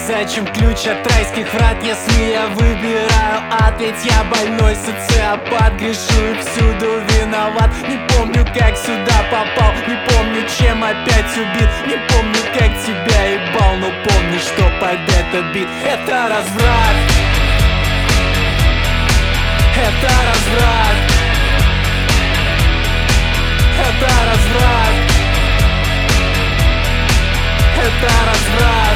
зачем ключ от райских врат, если я выбираю ад? Ведь я больной социопат, грешу и всюду виноват. Не помню, как сюда попал, не помню, чем опять убит, не помню, как тебя ебал, но помню, что под это бит. Это разврат, это разврат, это разврат, это разврат.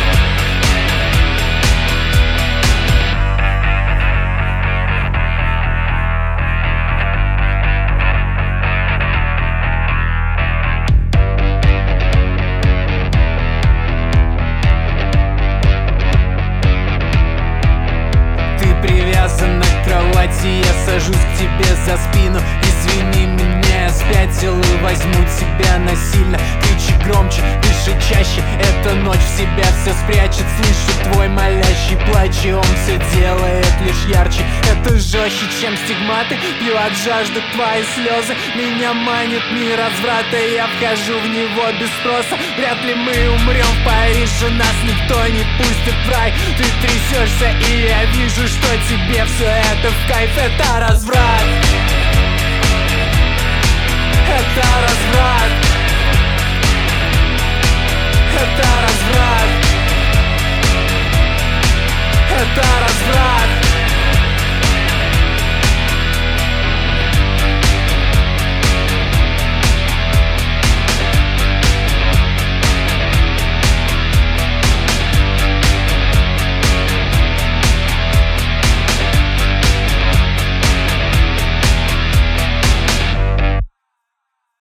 Привязан к кровати, я сажусь к тебе за спину. Извини меня, я спятил и возьму тебя насильно. Кричи громче, дыши чаще, эта ночь в себя все спрячет. Слышу твой молящий плач, и он все делает лишь ярче. Это жестче, чем стигматы, пью от жажды твои слезы. Меня манит мир разврата, я вхожу в него без спроса. Вряд ли мы умрем в Париже, нас никто не пустит в рай. Ты трясешься, и я вижу, что тебе все это в кайф. Это разврат,